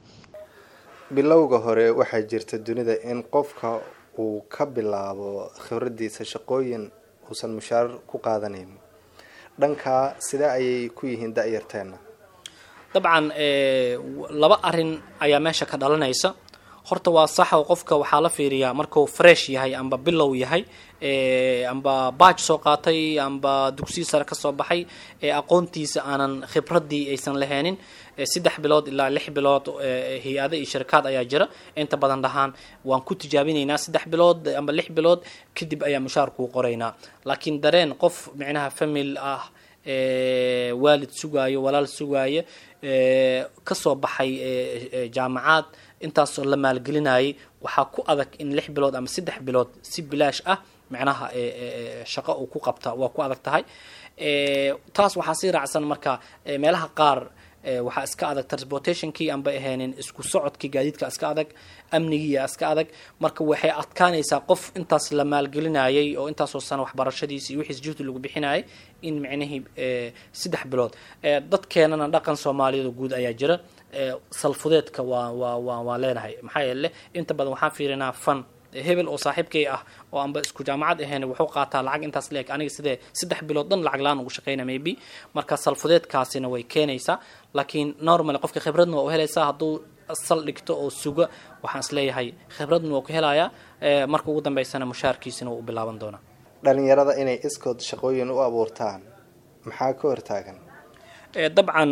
bilowga hore waxaa jirta dunida in qofka uu ka bilaabo khibradiisa shaqooyin uusan mushaar ku qaadanayn. dhankaa sidee ayay ku yihiin da-yarteena? dabcan laba arin ayaa meesha ka dhalanaysa. horta waa sax oo qofka waxaa la fiiriyaa markuu fresh yahay amba bilow yahay amba baaj soo qaatay amba dugsiga sare ka soo baxay ee aqoontiisa aanan khibradii aysan laheenin saddex bilood ilaa lix bilood hay-ado iyo shirkad ayaa jira inta badan dhahaan waan ku tijaabinaynaa saddex bilood amba lix bilood kadib ayaa mushaar kuu qoraynaa. laakiin dareen qof micnaha famil ah waalid sugaayo walaal sugaayo kasoo baxay jaamacad intaasoo la maalgelinayay waxaa ku adag in lix bilood ama saddex bilood si bilaash ah macnaha shaqo uu ku qabta waa ku adag tahay. taas waxaa sii raacsan marka meelaha qaar waxaa iska adag transportationkii aan ba ahaynin isku socodkii gaadiidka iska adag, amnigii iska adag. marka waxay adkaanaysaa qof intaas la maalgelinayay oo intaasoo sano waxbarashadiisa iyo wixiis juhdi lagu bixinayay in micnihii saddex bilood. dadkeenana dhaqan Soomaaliyeed guud ayaa jira salfudeedka waa waa waa waa leenahay. maxaa yeelay inta badan waxaan fiirinaa fan hebel oo saaxiibkay ah oo aanba isku jaamacad ahayn wuxuu qaataa lacag intaas leeg aniga sidee saddex bilood dhan lacag laan ugu shaqeynaa maybe. marka salfudeedkaasina way keenaysaa, laakiin normal qofka khibradna waa u helaysaa hadduu sal dhigto oo suga. waxaan isleeyahay khibradna waa ku helayaa marka ugu dambeysana mushaarkiisina wuu u bilaaban doonaa. dhalinyarada inay iskood shaqooyin u abuurtaan maxaa ka hortaagan? dabcan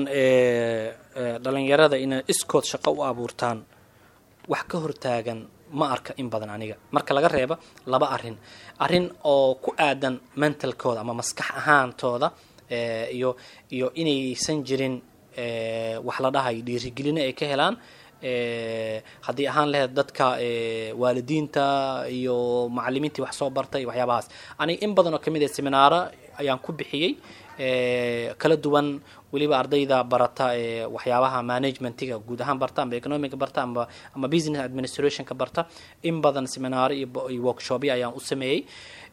dhalinyarada inay iskood shaqo u abuurtaan wax ka hortaagan ma arka in badan aniga marka laga reebo laba arin arin oo ku aadan mentalkooda ama maskax ahaantooda iyo iyo inaysan jirin wax la dhahay dhiirigelin ay ka helaan haddii ahaan lahayd dadka waalidiinta iyo macallimiintii wax soo bartay waxyaabahaas. aniga in badan oo kamid ah seminaara ayaan ku bixiyey kala duwan waliba ardayda barata waxyaabaha managementiga guud ahaan barta ama economic barta ama ama business administration ka barta. in badan seminaar iyo workshop ayaan u sameeyay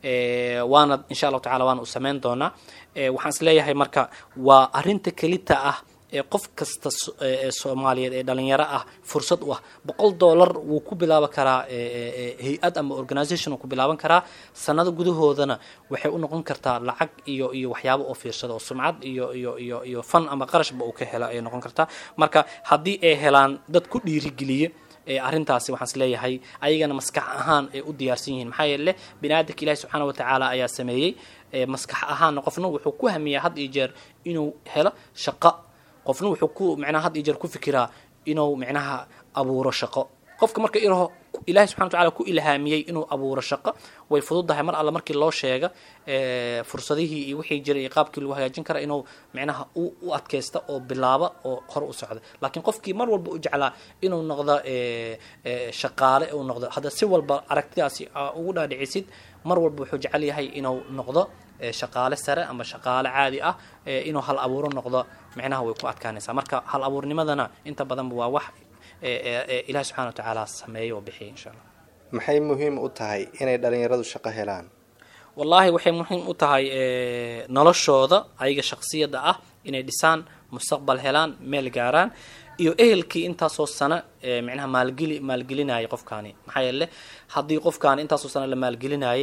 waana insha Allah taala waan u sameyn doonaa. waxaan isleeyahay marka waa arinta kelita ah ee qof kasta Soomaaliyeed ee dhalinyaro ah fursad u ah boqol dollar wuu ku bilaaban karaa hay-ad ama organization uu ku bilaaban karaa sanado gudahoodana waxay u noqon kartaa lacag iyo iyo waxyaabo oo fiirsado oo sumcad iyo iyo iyo iyo fan ama qarashba uu ka helo ay noqon kartaa. marka haddii ay helaan dad ku dhiirigeliye arintaasi waxaan isleeyahay ayagana maskax ahaan ay u diyaarsan yihiin. maxaa yeelay bini'aadamka Ilaahay subxaanahu wa tacaala ayaa sameeyey maskax ahaan qofna wuxuu ku hamiyaa had iyo jeer inuu helo shaqo, qofna wuxuu ku macnaha had iyo jeer ku fikiraa inuu macnaha abuuro shaqo. qofka marka iraho Ilaahay subxaanahu wa tacaala ku ilhaamiyay inuu abuuro shaqo way fududahay mar alla markii loo sheega fursadihii iyo wixii jiray iyo qaabkii lagu hagaajin kara inuu macnaha u adkaysto oo bilaabo oo hor u socdo. laakiin qofkii mar walba u jeclaa inuu noqdo shaqaale uu noqdo hada si walba aragtidaasi ugu dhaadhicisid mar walba wuxuu jecel yahay inuu noqdo shaqaale sare ama shaqaale caadi ah inuu hal abuuro noqdo macnaha way ku adkaanaysaa. marka hal abuurnimadana inta badan waa wax Ilaahay subxaanahu wa tacaala sameeyo oo bixiyo insha Allah. maxay muhiim u tahay inay dhalinyaradu shaqo helaan? wallahi waxay muhiim u tahay noloshooda ayaga shakhsiyada ah inay dhisaan mustaqbal helaan meel gaaraan iyo ehelkii intaasoo sano macnaha maalgeli maalgelinayay qofkaani. maxaa yeelay haddii qofkaani intaasoo sano la maalgelinayay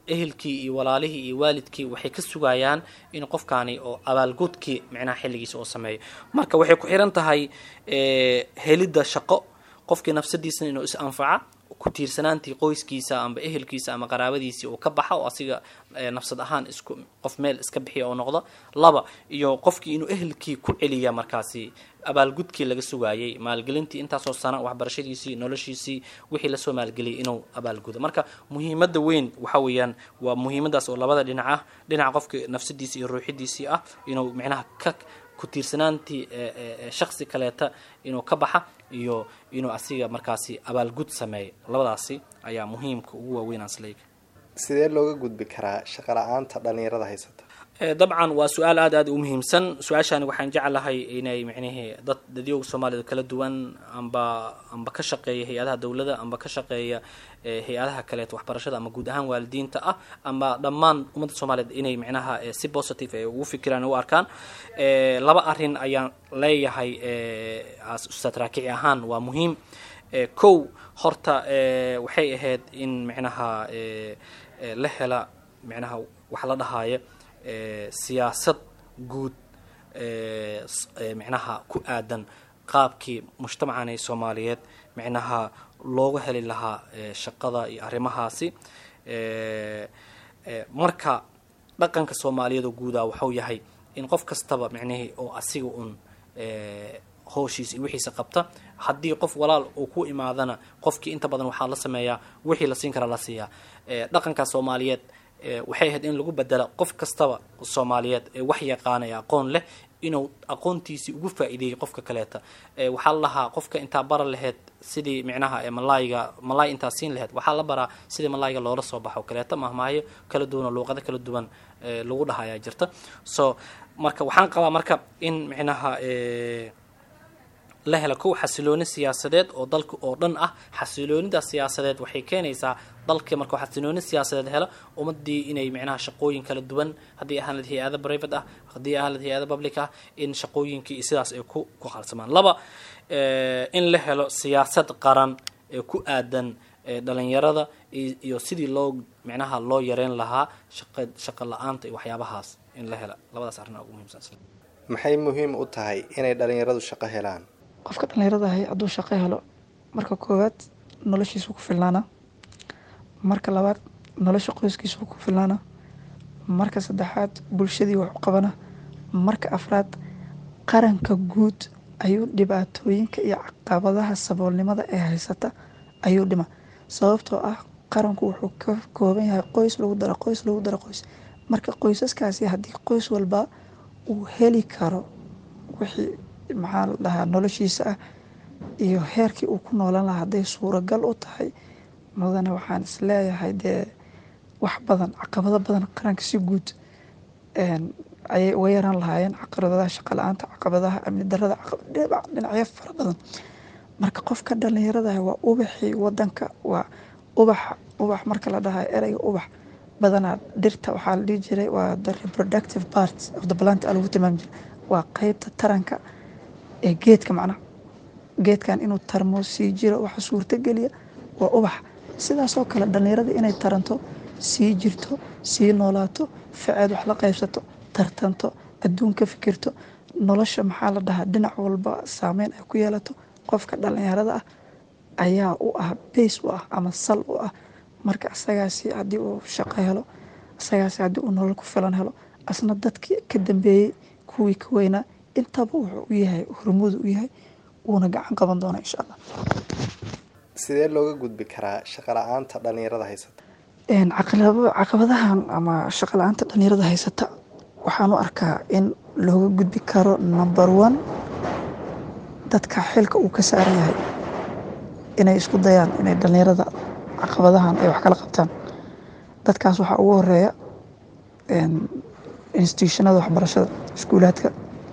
ehelkii iyo walaalihii iyo waalidkii waxay ka sugayaan in qofkaani oo abaalgudkii micnaha xilligiisa oo sameeyo. marka waxay ku xiran tahay helidda shaqo, qofkii nafsadiisana inuu is anfaca, ku tiirsanaantii qoyskiisa amba ehelkiisa ama qaraabadiisii uu ka baxa oo asiga nafsad ahaan isku qof meel iska bixiya oo noqdo. laba iyo qofkii inuu ehelkii ku celiya markaasi abaalgudkii laga sugaayay, maalgelintii intaasoo sana waxbarashadiisii, noloshiisii, wixii lasoo maalgeliyay inuu abaalgudo. marka muhiimadda weyn waxa weeyaan waa muhiimadaas oo labada dhinac ah, dhinaca qofka nafsadiisii iyo ruuxidiisii ah inuu micnaha ka ku tiirsanaantii shakhsi kaleeta inuu ka baxa iyo inuu asiga markaasi abaalgud sameeyo. labadaasi ayaa muhiimka ugu waaweyn aslayga. sidee looga gudbi karaa shaqo la'aanta dhalinyarada haysata? dabcan waa su-aal aad aad u muhiimsan. su-aashaani waxaan jeclahay inay micnihii dad dadyoga soomaalida kala duwan amba amba ka shaqeeya hay-adaha dowladda amba ka shaqeeya hay-adaha kaleeta waxbarashada ama guud ahaan waalidiinta ah ama dhammaan ummadda soomaaliyeed inay micnaha si positive ay ugu fikiraan u arkaan. laba arrin ayaan leeyahay ustaad raakici ahaan waa muhiim. kow horta waxay ahayd in micnaha la hela micnaha waxa la dhahaayo siyaasad guud micnaha ku aadan qaabkii mujtamacani soomaaliyeed micnaha looga heli lahaa shaqada iyo arrimahaasi. marka dhaqanka soomaaliyeed oo guudaa waxuu yahay in qof kastaba micnihii oo asiga un howshiisa iyo wixiisa qabta. haddii qof walaal uu ku imaadana qofkii inta badan waxaa la sameeyaa wixii la siin kara la siiyaa. dhaqanka soomaaliyeed waxay ahayd in lagu bedela qof kastaba soomaaliyeed ee wax yaqaana ee aqoon leh inuu aqoontiisii ugu faa'iideeyay qofka kaleeta. waxaa la lahaa qofka intaa bara lahayd sidii micnaha malaayga malaay intaa siin lahayd waxaa la baraa sidii malaayga loola soo baxo kaleeta mahmaayo kala duwan oo luuqado kala duwan lagu dhahayaa jirta. so marka waxaan qabaa marka in micnaha la helo kow xasilooni siyaasadeed oo dalka oo dhan ah. xasiloonida siyaasadeed waxay keenaysaa dalka marka xasilooni siyaasadeed helo ummadii inay micnaha shaqooyin kala duwan haddii ahaan lahayd hay-ada private ah haddii ahaan lahayd hay-ada public ah in shaqooyinkii sidaas ay ku ku khalsamaan. laba in la helo siyaasad qaran ee ku aadan dhalinyarada iyo sidii loo micnaha loo yareyn lahaa shaqa shaqa la-aanta iyo waxyaabahaas in la helo. labadaas arrin ugu muhiimsan. maxay muhiim u tahay inay dhalinyaradu shaqo helaan? qofka dhalinyarada ahay hadduu shaqo helo marka koowaad noloshiisu ku filnaana, marka labaad nolosha qoyskiisu ku filnaana, marka saddexaad bulshadii wax u qabana, marka afraad qaranka guud ayuu dhibaatooyinka iyo caqabadaha saboolnimada ee haysata ayuu dhima. sababtoo ah qaranku wuxuu ka kooban yahay qoys lagu daro qoys lagu daro qoys. marka qoysaskaasi haddii qoys walba uu heli karo wixii maxaa la dhahaa noloshiisa ah iyo heerkii uu ku noolan lahaa hadday suuragal u tahay mudane waxaan isleeyahay dee wax badan caqabado badan qaranka si guud ayay uga yaraan lahaayeen. caqabadaha shaqo la-aanta, caqabadaha amni darada, dhinacyo fara badan. marka qofka dhalinyarada waa ubaxii wadanka, waa ubax ubax marka la dhahayo ereyga ubax badanaa dhirta waxaa la dhihi jiray waa the reproductive part of the plant lagu tilmaami jiray. waa qeybta taranka ee geedka macnaha geedkan inuu tarmo sii jiro waxa suurta geliya waa ubax. sidaasoo kale dhalinyarada inay taranto, sii jirto, sii noolaato, ficeed wax la qaybsato, tartanto, adduun ka fikirto, nolosha maxaa la dhahaa dhinac walba saameyn ay ku yeelato. qofka dhalinyarada ah ayaa u ah base u ah ama sal u ah. marka asagaasi haddii uu shaqo helo, asagaasi haddii uu nolol ku filan helo, asna dadkii ka dambeeyey kuwii ka weynaa intaba wuxuu u yahay hormuud u yahay uuna gacan qaban doona insha allah. sidee looga gudbi karaa shaqo la-aanta dhalinyarada haysata? caqabadahan ama shaqo la-aanta dhalinyarada haysata waxaan u arkaa in looga gudbi karo number one dadka xilka uu ka saaran yahay inay isku dayaan inay dhalinyarada caqabadahan ay wax kala qabtaan. dadkaas waxaa ugu horeeya institutionada waxbarashada, iskuulaadka,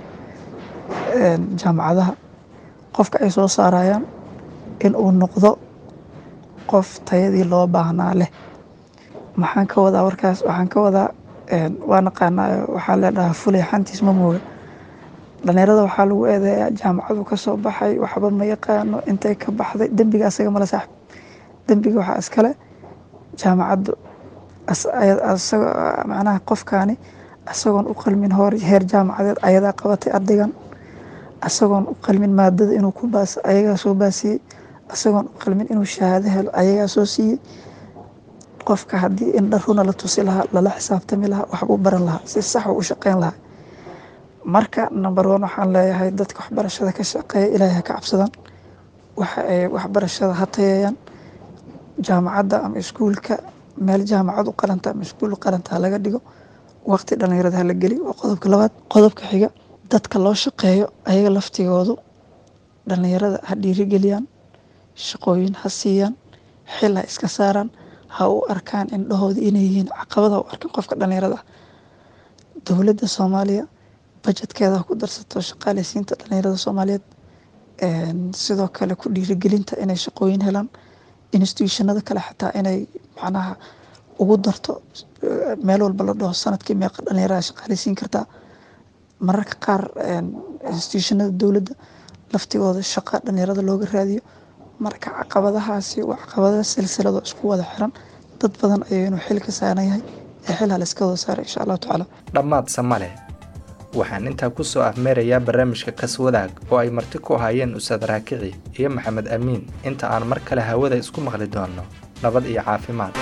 jaamacadaha. qofka ay soo saarayaan in uu noqdo qof tayadii loo baahnaa leh. maxaan ka wadaa warkaas? waxaan ka wadaa waa naqaanaa waxaa leedhahaa fulay xantiis ma mooga. dhalinyarada waxaa lagu eedeeyaa jaamacadu ka soo baxay waxba ma yaqaano intay ka baxday. dembiga asaga mala saaxib, dembiga waxaa iskale jaamacaddu asagoo macnaha qofkaani asagoon u qalmin hor heer jaamacadeed ayadaa qabatay ardaygan, asagoon u qalmin maadada inuu ku baas ayagaa soo baasiyey, asagoon u qalmin inuu shahaado helo ayagaa soo siiyey. qofka haddii indha runa la tusi lahaa, lala xisaabtami lahaa, waxbuu baran lahaa, si sax u shaqeyn lahaa. marka number one waxaan leeyahay dadka waxbarashada ka shaqeeya ilaahay ha ka cabsadaan, waxa ay waxbarashada ha tayeeyaan, jaamacadda ama iskuulka meel jaamacad u qalanta ama iskuul u qalanta ha laga dhigo, waqti dhalinyarada ha la geliyo. waa qodobka labaad. qodobka xiga, dadka loo shaqeeyo ayaga laftigoodu dhalinyarada ha dhiirigeliyaan, shaqooyin ha siiyaan, xil ha iska saaraan, ha u arkaan indhahooda inay yihiin caqabada, u arkan qofka dhalinyarada ah. dowladda Soomaaliya bajetkeeda ha ku darsato shaqaaleysiinta dhalinyarada Soomaaliyeed, sidoo kale ku dhiirigelinta inay shaqooyin helaan, institutionada kale xataa inay macnaha ugu darto meel walba la dhaho sanadkii meeqa dhalinyarada shaqaaleysiin kartaa. mararka qaar institutionada dowladda laftigooda shaqa dhalinyarada looga raadiyo. marka caqabadahaasi waa caqabada silsilado isku wada xiran, dad badan ayuu inuu xil ka saaran yahay ee xil hal iska wada saaray insha allahu tacaala. dhammaad samale waxaan intaa ku soo afmeerayaa barnaamijka Kaswadaag oo ay marti ku hayeen Ustaad Raakici iyo Maxamed Amiin. inta aan mar kale hawada isku maqli doono, nabad iyo caafimaad.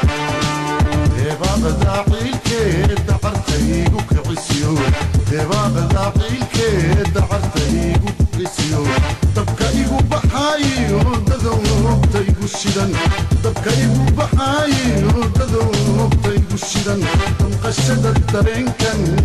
dabka igu baxaayo dadowtaygu shidan dabka igu baxaayo dadowtaygu shidan damqashada dareenkan